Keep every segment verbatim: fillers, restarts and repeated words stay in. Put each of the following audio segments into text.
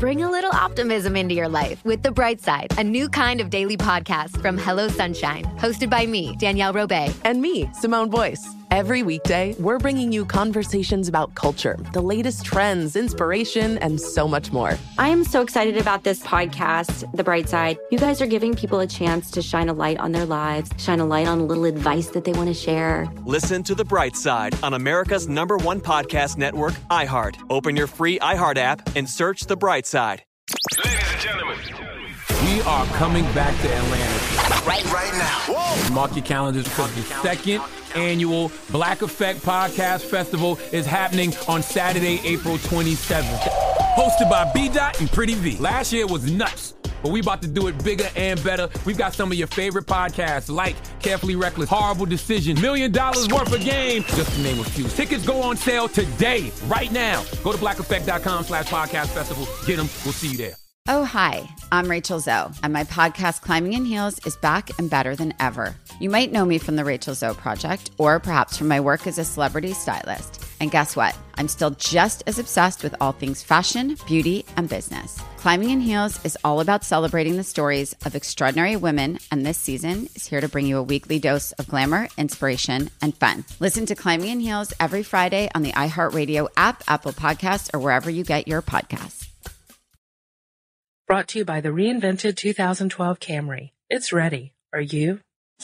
Bring a little optimism into your life with The Bright Side, a new kind of daily podcast from Hello Sunshine, hosted by me, Danielle Robay. And me, Simone Boyce. Every weekday, we're bringing you conversations about culture, the latest trends, inspiration, and so much more. I am so excited about this podcast, The Bright Side. You guys are giving people a chance to shine a light on their lives, shine a light on a little advice that they want to share. Listen to The Bright Side on America's number one podcast network, iHeart. Open your free iHeart app and search The Bright Side. Ladies and gentlemen, we are coming back to Atlanta. Right, right now. Whoa. Mark your calendars because the second annual Black Effect Podcast Festival is happening on Saturday, April twenty-seventh. Hosted by B-Dot and Pretty V. Last year was nuts, but we about to do it bigger and better. We've got some of your favorite podcasts like Carefully Reckless, Horrible Decision, Million Dollars Worth of Game, just to name a few. Tickets go on sale today, right now. Go to black effect dot com slash podcast festival. Get them. We'll see you there. Oh, hi, I'm Rachel Zoe, and my podcast, Climbing in Heels, is back and better than ever. You might know me from the Rachel Zoe Project, or perhaps from my work as a celebrity stylist. And guess what? I'm still just as obsessed with all things fashion, beauty, and business. Climbing in Heels is all about celebrating the stories of extraordinary women, and this season is here to bring you a weekly dose of glamour, inspiration, and fun. Listen to Climbing in Heels every Friday on the iHeartRadio app, Apple Podcasts, or wherever you get your podcasts. Brought to you by the reinvented two thousand twelve Camry. It's ready. Are you?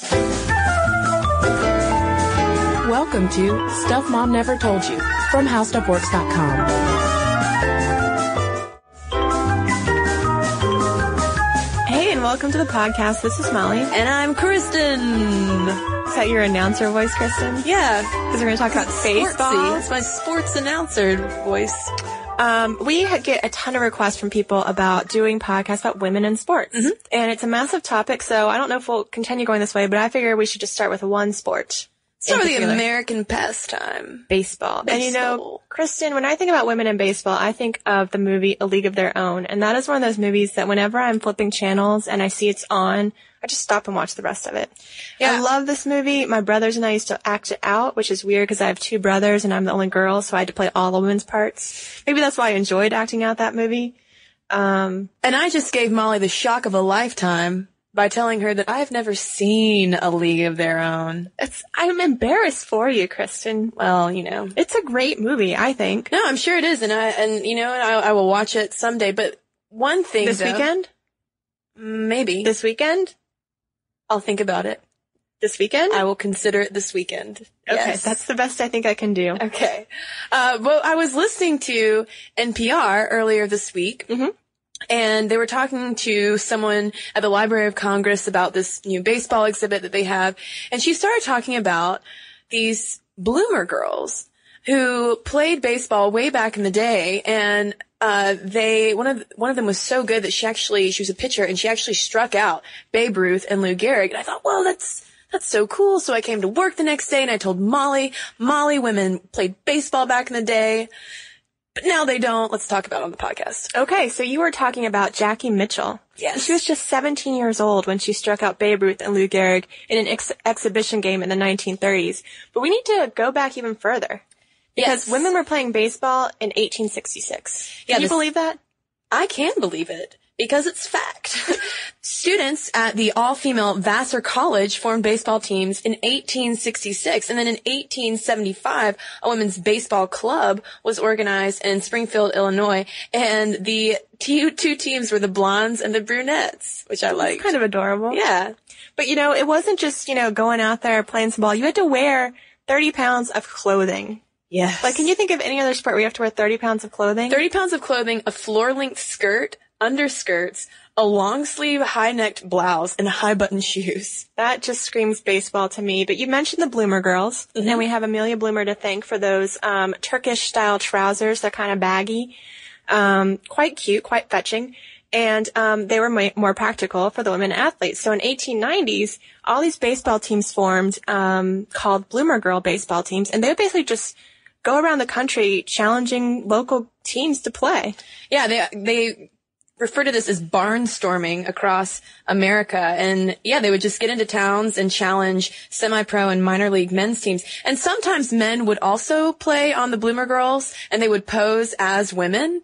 Welcome to Stuff Mom Never Told You from how stuff works dot com. Hey, and welcome to the podcast. This is Molly. And I'm Kristen. Is that your announcer voice, Kristen? Yeah. Because we're going to talk about baseball. It's my sports announcer voice. Um, we get a ton of requests from people about doing podcasts about women in sports. Mm-hmm. And it's a massive topic, so I don't know if we'll continue going this way, but I figure we should just start with one sport. Start with the American pastime. Baseball. Baseball. And you know, Kristen, when I think about women in baseball, I think of the movie A League of Their Own. And that is one of those movies that whenever I'm flipping channels and I see it's on, I just stop and watch the rest of it. Yeah. I love this movie. My brothers and I used to act it out, which is weird because I have two brothers and I'm the only girl, so I had to play all the women's parts. Maybe that's why I enjoyed acting out that movie. Um, and I just gave Molly the shock of a lifetime by telling her that I've never seen A League of Their Own. It's, I'm embarrassed for you, Kristen. Well, you know. It's a great movie, I think. No, I'm sure it is, and I, and you know, I, I will watch it someday, but one thing This though, weekend? Maybe. This weekend? I'll think about it. This weekend? I will consider it this weekend. Okay, Yes. that's the best I think I can do. Okay. Uh, well, I was listening to N P R earlier this week, mm-hmm. and they were talking to someone at the Library of Congress about this new baseball exhibit that they have, and she started talking about these bloomer girls who played baseball way back in the day, and uh they one of one of them was so good that she actually she was a pitcher and she actually struck out Babe Ruth and Lou Gehrig, and I thought, well, that's that's so cool. So I came to work the next day and I told Molly, Molly, women played baseball back in the day, but now they don't. Let's talk about it on the podcast. Okay, so you were talking about Jackie Mitchell. Yes. She was just seventeen years old when she struck out Babe Ruth and Lou Gehrig in an ex- exhibition game in the nineteen thirties. But we need to go back even further. Because Yes. women were playing baseball in eighteen sixty-six. Can Yeah, you this- believe that? I can believe it because it's fact. Students at the all-female Vassar College formed baseball teams in eighteen sixty-six, and then in eighteen seventy-five, a women's baseball club was organized in Springfield, Illinois, and the two, two teams were the blondes and the brunettes, which I like. It's kind of adorable. Yeah. But, you know, it wasn't just, you know, going out there playing some ball. You had to wear thirty pounds of clothing. Yes. Like, can you think of any other sport where you have to wear thirty pounds of clothing? thirty pounds of clothing, a floor-length skirt, underskirts, a long-sleeve, high-necked blouse, and high-button shoes. That just screams baseball to me. But you mentioned the Bloomer girls, Mm-hmm. and we have Amelia Bloomer to thank for those um Turkish-style trousers. They're kind of baggy, um, quite cute, quite fetching. And um they were ma- more practical for the women athletes. So in eighteen nineties, all these baseball teams formed um called Bloomer Girl baseball teams, and they would basically just go around the country challenging local teams to play. Yeah, they they refer to this as barnstorming across America. And yeah, they would just get into towns and challenge semi-pro and minor league men's teams. And sometimes men would also play on the Bloomer Girls, and they would pose as women.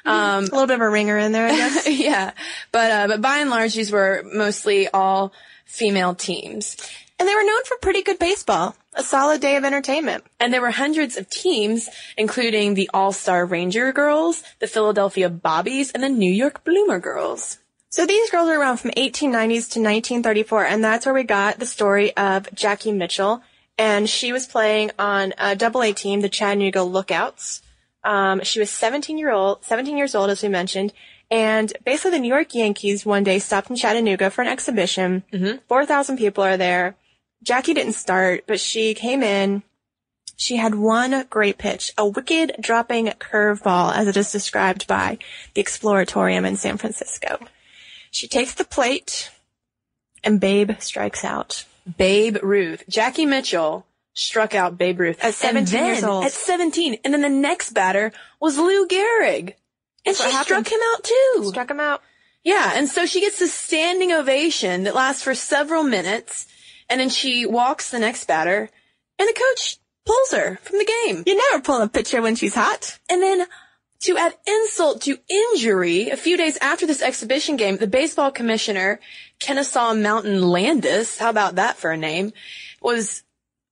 Um, a little bit of a ringer in there, I guess. yeah. But, uh, but by and large, these were mostly all female teams. And they were known for pretty good baseball. A solid day of entertainment. And there were hundreds of teams, including the All-Star Ranger Girls, the Philadelphia Bobbies, and the New York Bloomer Girls. So these girls were around from eighteen nineties to nineteen thirty-four, and that's where we got the story of Jackie Mitchell. And she was playing on a double A team, the Chattanooga Lookouts. Um, she was seventeen year old, seventeen years old, as we mentioned. And basically the New York Yankees one day stopped in Chattanooga for an exhibition. Mm-hmm. four thousand people are there. Jackie didn't start, but she came in. She had one great pitch, a wicked dropping curveball, as it is described by the Exploratorium in San Francisco. She takes the plate, and Babe strikes out. Babe Ruth. Jackie Mitchell struck out Babe Ruth. At seventeen years old. At seventeen. And then the next batter was Lou Gehrig. And she struck him out too. Struck him out. Yeah, and so she gets this standing ovation that lasts for several minutes, and then she walks the next batter, and the coach pulls her from the game. You never pull a pitcher when she's hot. And then, to add insult to injury, a few days after this exhibition game, the baseball commissioner, Kennesaw Mountain Landis, how about that for a name, was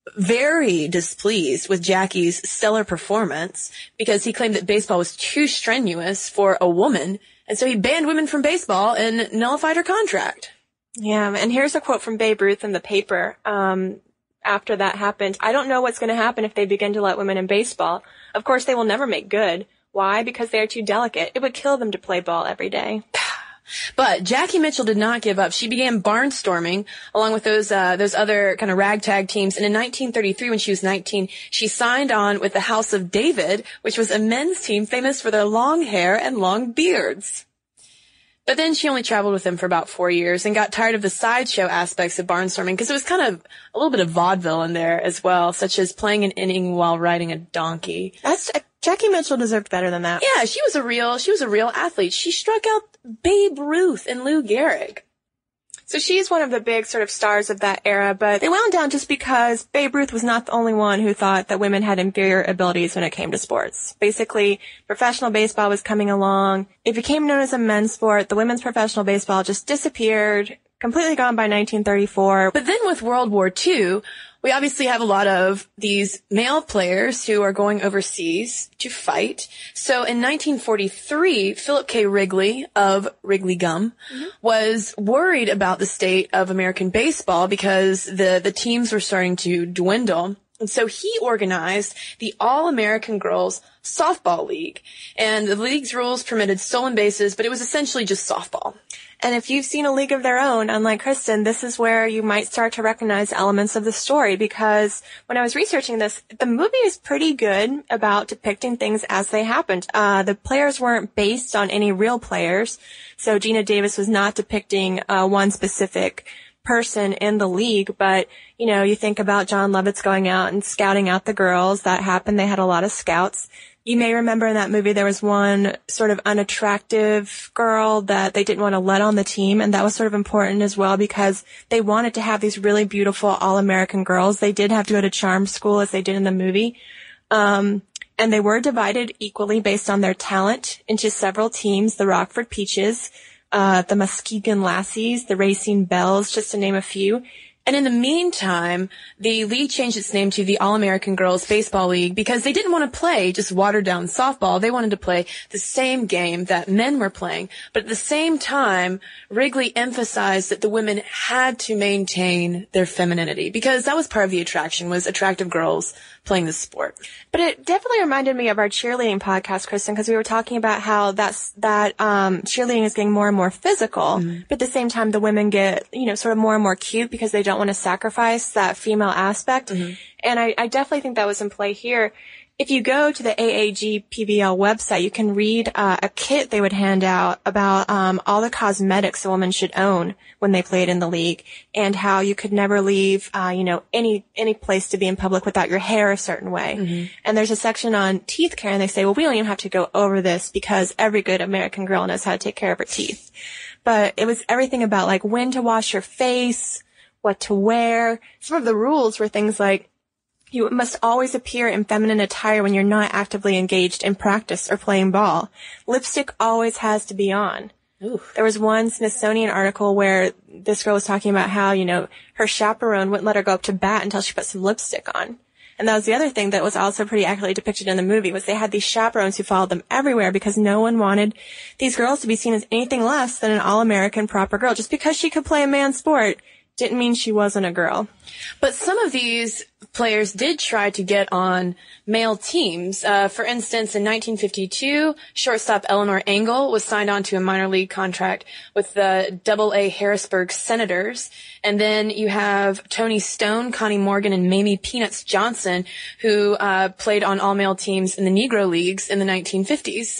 very displeased with Jackie's stellar performance because he claimed that baseball was too strenuous for a woman, and so he banned women from baseball and nullified her contract. Yeah, and here's a quote from Babe Ruth in the paper. Um, after that happened, I don't know what's going to happen if they begin to let women in baseball. Of course, they will never make good. Why? Because they are too delicate. It would kill them to play ball every day. But Jackie Mitchell did not give up. She began barnstorming along with those uh, those other kind of ragtag teams. And in nineteen thirty-three, when she was nineteen, she signed on with the House of David, which was a men's team famous for their long hair and long beards. But then she only traveled with them for about four years and got tired of the sideshow aspects of barnstorming because it was kind of a little bit of vaudeville in there as well, such as playing an inning while riding a donkey. That's Jackie Mitchell deserved better than that. Yeah, she was a real, she was a real athlete. She struck out Babe Ruth and Lou Gehrig. So she's one of the big sort of stars of that era, but they wound down just because Babe Ruth was not the only one who thought that women had inferior abilities when it came to sports. Basically, professional baseball was coming along. It became known as a men's sport. The women's professional baseball just disappeared, completely gone by nineteen thirty-four. But then with World War Two, we obviously have a lot of these male players who are going overseas to fight. So in nineteen forty-three, Philip K. Wrigley of Wrigley Gum mm-hmm. was worried about the state of American baseball because the, the teams were starting to dwindle. And so he organized the All-American Girls Softball League. And the league's rules permitted stolen bases, but it was essentially just softball. And if you've seen A League of Their Own, unlike Kristen, this is where you might start to recognize elements of the story, because when I was researching this, the movie is pretty good about depicting things as they happened. Uh, the players weren't based on any real players, so Gina Davis was not depicting uh, one specific person in the league, but, you know, you think about John Lovitz going out and scouting out the girls. That happened. They had a lot of scouts. You may remember in that movie there was one sort of unattractive girl that they didn't want to let on the team, and that was sort of important as well because they wanted to have these really beautiful all-American girls. They did have to go to charm school as they did in the movie. Um, and they were divided equally based on their talent into several teams, the Rockford Peaches, uh, the Muskegon Lassies, the Racine Bells, just to name a few. And in the meantime, the league changed its name to the All-American Girls Baseball League because they didn't want to play just watered-down softball. They wanted to play the same game that men were playing. But at the same time, Wrigley emphasized that the women had to maintain their femininity because that was part of the attraction, was attractive girls playing the sport. But it definitely reminded me of our cheerleading podcast, Kristen, because we were talking about how that's, that um cheerleading is getting more and more physical, mm-hmm. but at the same time the women get, you know, sort of more and more cute because they don't want to sacrifice that female aspect. Mm-hmm. And I, I definitely think that was in play here. If you go to the A A G P B L website, you can read uh, a kit they would hand out about um all the cosmetics a woman should own when they played in the league, and how you could never leave, uh, you know, any any place to be in public without your hair a certain way. Mm-hmm. And there's a section on teeth care, and they say, well, we don't even have to go over this because every good American girl knows how to take care of her teeth. But it was everything about like when to wash your face, what to wear. Some of the rules were things like, You must always appear in feminine attire when you're not actively engaged in practice or playing ball. Lipstick always has to be on. Ooh. There was one Smithsonian article where this girl was talking about how, you know, her chaperone wouldn't let her go up to bat until she put some lipstick on. And that was the other thing that was also pretty accurately depicted in the movie, was they had these chaperones who followed them everywhere because no one wanted these girls to be seen as anything less than an all-American proper girl. Just because she could play a man's sport didn't mean she wasn't a girl. But some of these players did try to get on male teams. Uh, for instance, in nineteen fifty-two, shortstop Eleanor Engel was signed on to a minor league contract with the Double A Harrisburg Senators. And then you have Tony Stone, Connie Morgan, and Mamie Peanuts Johnson, who uh, played on all-male teams in the Negro Leagues in the nineteen fifties.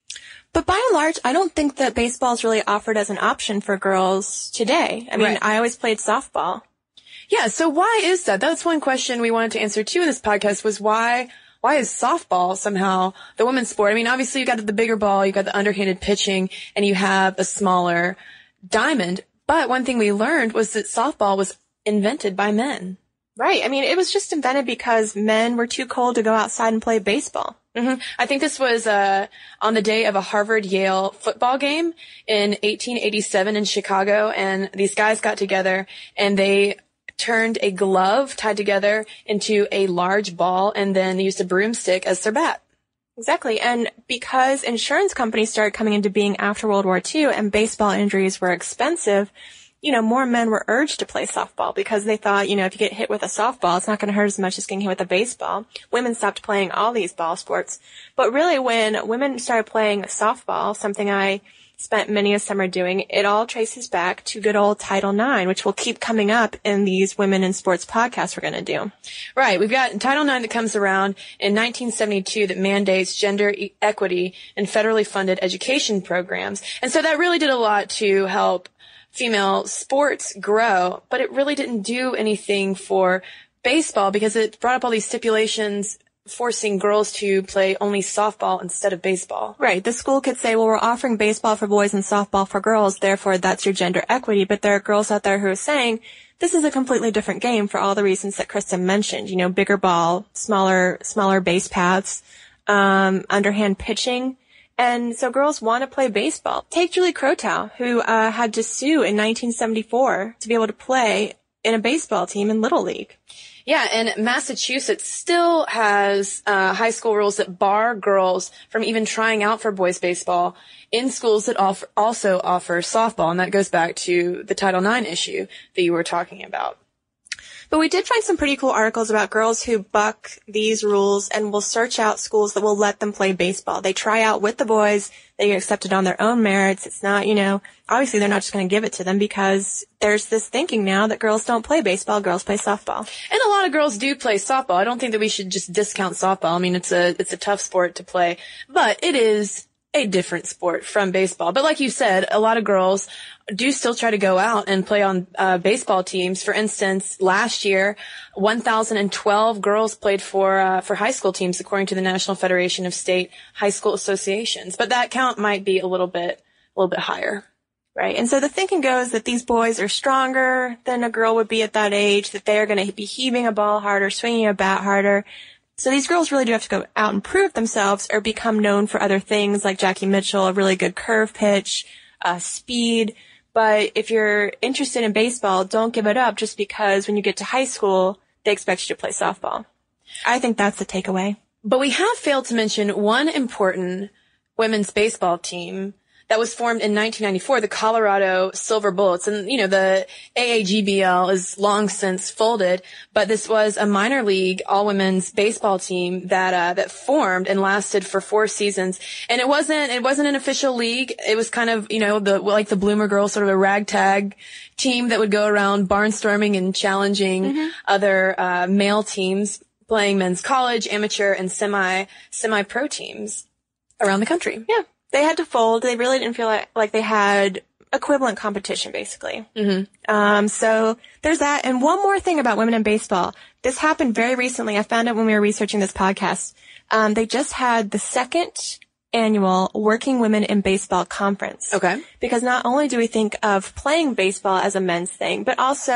But by and large, I don't think that baseball is really offered as an option for girls today. I mean, Right. I always played softball. Yeah, so why is that? That's one question we wanted to answer too in this podcast, was why why is softball somehow the women's sport? I mean, obviously you got the bigger ball, you got the underhanded pitching, and you have a smaller diamond. But one thing we learned was that softball was invented by men. Right. I mean, it was just invented because men were too cold to go outside and play baseball. Mm-hmm. I think this was uh on the day of a Harvard-Yale football game in eighteen eighty-seven in Chicago, and these guys got together and they turned a glove tied together into a large ball and then used a broomstick as their bat. Exactly. And because insurance companies started coming into being after World War Two and baseball injuries were expensive, you know, more men were urged to play softball because they thought, you know, if you get hit with a softball, it's not going to hurt as much as getting hit with a baseball. Women stopped playing all these ball sports. But really, when women started playing softball, something I spent many a summer doing, it all traces back to good old Title nine, which will keep coming up in these Women in Sports podcasts we're going to do. Right. We've got Title nine that comes around in nineteen seventy-two that mandates gender e- equity in federally funded education programs. And so that really did a lot to help female sports grow, but it really didn't do anything for baseball because it brought up all these stipulations forcing girls to play only softball instead of baseball. Right. The school could say, well, we're offering baseball for boys and softball for girls, therefore that's your gender equity. But there are girls out there who are saying, this is a completely different game for all the reasons that Kristen mentioned. You know, bigger ball, smaller, smaller base paths, um, underhand pitching. And so girls want to play baseball. Take Julie Krotow, who uh, had to sue in nineteen seventy-four to be able to play in a baseball team in Little League. Yeah, and Massachusetts still has uh, high school rules that bar girls from even trying out for boys baseball in schools that offer, also offer softball, and that goes back to the Title nine issue that you were talking about. But we did find some pretty cool articles about girls who buck these rules and will search out schools that will let them play baseball. They try out with the boys. They get accepted on their own merits. It's not, you know, obviously they're not just going to give it to them because there's this thinking now that girls don't play baseball, girls play softball. And a lot of girls do play softball. I don't think that we should just discount softball. I mean, it's a, it's a tough sport to play, but it is a different sport from baseball. But like you said, a lot of girls do still try to go out and play on uh, baseball teams. For instance, last year, one thousand twelve girls played for uh, for high school teams, according to the National Federation of State High School Associations. But that count might be a little bit a little bit higher. Right. And so the thinking goes that these boys are stronger than a girl would be at that age, that they're going to be heaving a ball harder, swinging a bat harder. So these girls really do have to go out and prove themselves or become known for other things like Jackie Mitchell, a really good curve pitch, uh, speed. But if you're interested in baseball, don't give it up just because when you get to high school, they expect you to play softball. I think that's the takeaway. But we have failed to mention one important women's baseball team that was formed in nineteen ninety-four, the Colorado Silver Bullets. And, you know, the A A G B L is long since folded, but this was a minor league all-women's baseball team that, uh, that formed and lasted for four seasons. And it wasn't, it wasn't an official league. It was kind of, you know, the, like the Bloomer Girls, sort of a ragtag team that would go around barnstorming and challenging mm-hmm. other, uh, male teams, playing men's college, amateur, and semi, semi-pro teams around the country. Yeah. They had to fold. They really didn't feel like, like they had equivalent competition, basically. Mm-hmm. Um, so there's that. And one more thing about women in baseball. This happened very recently. I found out when we were researching this podcast. Um, they just had the second annual Working Women in Baseball Conference. Okay. Because not only do we think of playing baseball as a men's thing, but also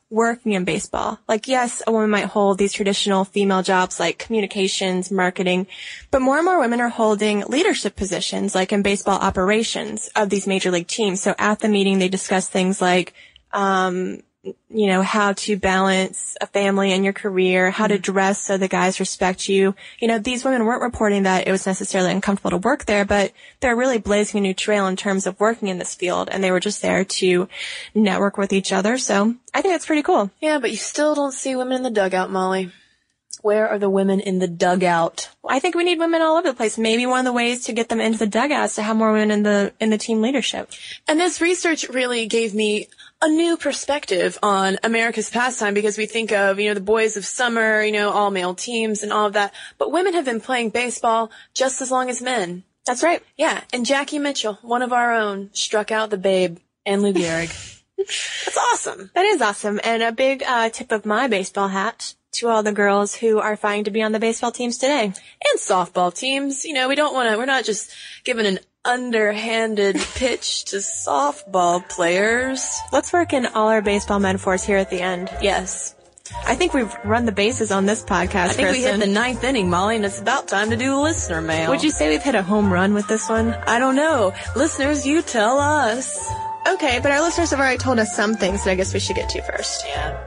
working in baseball. Like, yes, a woman might hold these traditional female jobs like communications, marketing, but more and more women are holding leadership positions like in baseball operations of these major league teams. So at the meeting, they discuss things like, um, you know, how to balance a family and your career, how to dress so the guys respect you. You know, these women weren't reporting that it was necessarily uncomfortable to work there, but they're really blazing a new trail in terms of working in this field, and they were just there to network with each other. So I think that's pretty cool. Yeah, but you still don't see women in the dugout, Molly. Where are the women in the dugout? I think we need women all over the place. Maybe one of the ways to get them into the dugout is to have more women in the in the team leadership. And this research really gave me a new perspective on America's pastime, because we think of, you know, the boys of summer, you know, all male teams and all of that. But women have been playing baseball just as long as men. That's right. Yeah. And Jackie Mitchell, one of our own, struck out the babe and Lou Gehrig. That's awesome. That is awesome. And a big uh, tip of my baseball hat to all the girls who are fighting to be on the baseball teams today. And softball teams. You know, we don't want to, we're not just giving an underhanded pitch to softball players. Let's work in all our baseball metaphors here at the end. Yes. I think we've run the bases on this podcast, I think Kristen. we hit the ninth inning, Molly, and it's about time to do listener mail. Would you say we've hit a home run with this one? I don't know. Listeners, you tell us. Okay, but our listeners have already told us some things that I guess we should get to first. Yeah.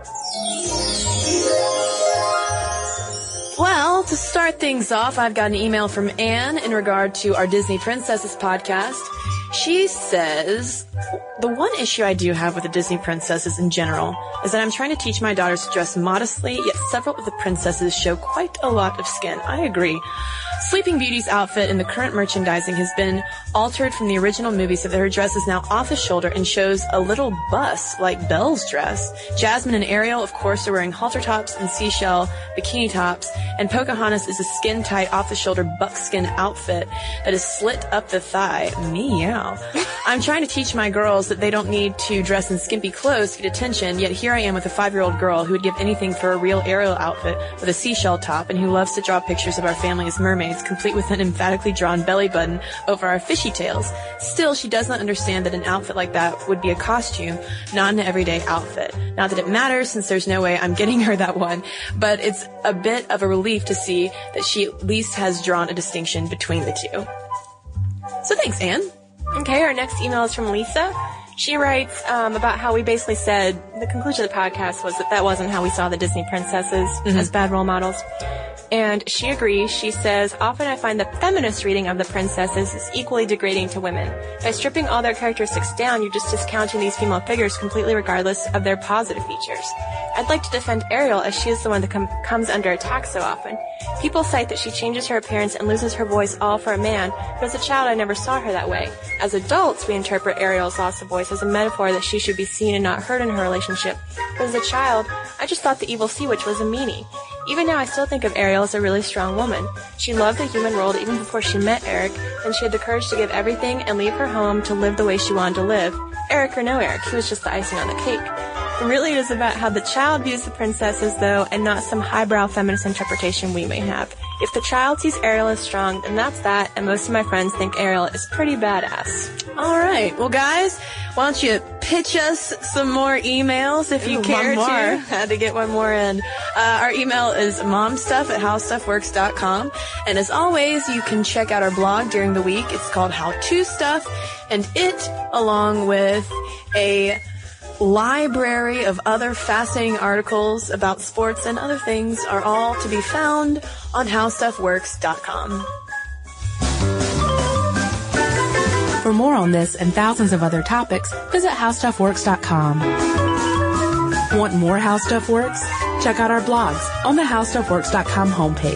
Well, to start things off, I've got an email from Anne in regard to our Disney Princesses podcast. She says, the one issue I do have with the Disney princesses in general is that I'm trying to teach my daughters to dress modestly, yet several of the princesses show quite a lot of skin. I agree. Sleeping Beauty's outfit in the current merchandising has been altered from the original movie so that her dress is now off the shoulder and shows a little bust like Belle's dress. Jasmine and Ariel, of course, are wearing halter tops and seashell bikini tops, and Pocahontas is a skin-tight, off-the-shoulder buckskin outfit that is slit up the thigh. Meow. I'm trying to teach my girls that they don't need to dress in skimpy clothes to get attention, yet here I am with a five-year-old girl who would give anything for a real Ariel outfit with a seashell top and who loves to draw pictures of our family as mermaids, complete with an emphatically drawn belly button over our fishy tails. Still, she does not understand that an outfit like that would be a costume, not an everyday outfit. Not that it matters, since there's no way I'm getting her that one, but it's a bit of a relief to see that she at least has drawn a distinction between the two. So thanks, Anne. Okay, our next email is from Lisa. She writes um, about how we basically said the conclusion of the podcast was that that wasn't how we saw the Disney princesses mm-hmm. as bad role models. And she agrees. She says, often I find the feminist reading of the princesses is equally degrading to women. By stripping all their characteristics down, you're just discounting these female figures completely regardless of their positive features. I'd like to defend Ariel as she is the one that com- comes under attack so often. People cite that she changes her appearance and loses her voice all for a man, but as a child I never saw her that way. As adults, we interpret Ariel's loss of voice as a metaphor that she should be seen and not heard in her relationship. But as a child, I just thought the evil sea witch was a meanie. Even now, I still think of Ariel as a really strong woman. She loved the human world even before she met Eric, and she had the courage to give everything and leave her home to live the way she wanted to live. Eric or no Eric, he was just the icing on the cake. Really, it is about how the child views the princesses, though, and not some highbrow feminist interpretation we may have. If the child sees Ariel as strong, then that's that, and most of my friends think Ariel is pretty badass. All right. Well, guys, why don't you pitch us some more emails if you Ooh, care one more. to. Had to get one more in. Uh, our email is momstuff at howstuffworks dot com. And as always, you can check out our blog during the week. It's called How To Stuff. And it, along with a library of other fascinating articles about sports and other things, are all to be found on how stuff works dot com. For more on this and thousands of other topics, visit how stuff works dot com. Want more How Stuff Works? Check out our blogs on the how stuff works dot com homepage.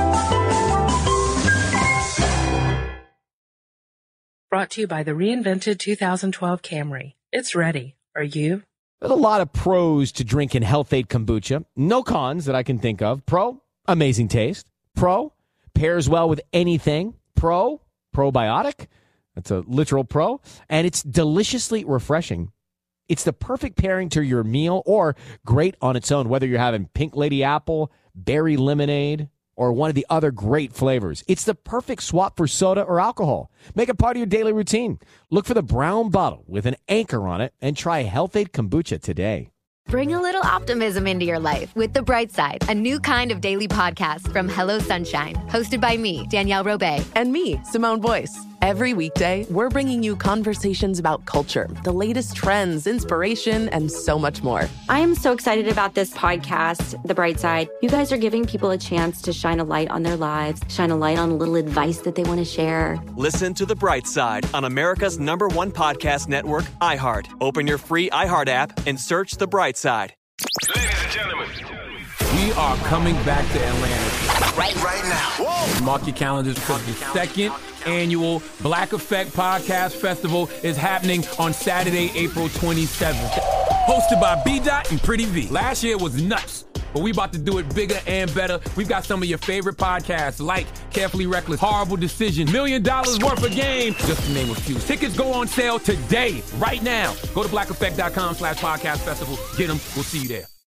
Brought to you by the reinvented two thousand twelve Camry. It's ready. Are you? There's a lot of pros to drinking Health-Ade kombucha. No cons that I can think of. Pro, amazing taste. Pro, pairs well with anything. Pro, probiotic. That's a literal pro. And it's deliciously refreshing. It's the perfect pairing to your meal or great on its own, whether you're having pink lady apple, berry lemonade, or one of the other great flavors. It's the perfect swap for soda or alcohol. Make it part of your daily routine. Look for the brown bottle with an anchor on it and try Health-Ade kombucha today. Bring a little optimism into your life with The Bright Side, a new kind of daily podcast from Hello Sunshine, hosted by me, Danielle Robay. And me, Simone Boyce. Every weekday, we're bringing you conversations about culture, the latest trends, inspiration, and so much more. I am so excited about this podcast, The Bright Side. You guys are giving people a chance to shine a light on their lives, shine a light on a little advice that they want to share. Listen to The Bright Side on America's number one podcast network, iHeart. Open your free iHeart app and search The Bright Side. Ladies and gentlemen, We are coming back to Atlanta. right, right now. Whoa. Mark your calendars because the second annual Black Effect Podcast Festival is happening on Saturday, April twenty-seventh. Hosted by B-Dot and Pretty V. Last year was nuts, but we about to do it bigger and better. We've got some of your favorite podcasts like Carefully Reckless, Horrible Decision, Million Dollars Worth of Game, just to name a few. Tickets go on sale today, right now. Go to black effect dot com slash podcast festival. Get them. We'll see you there.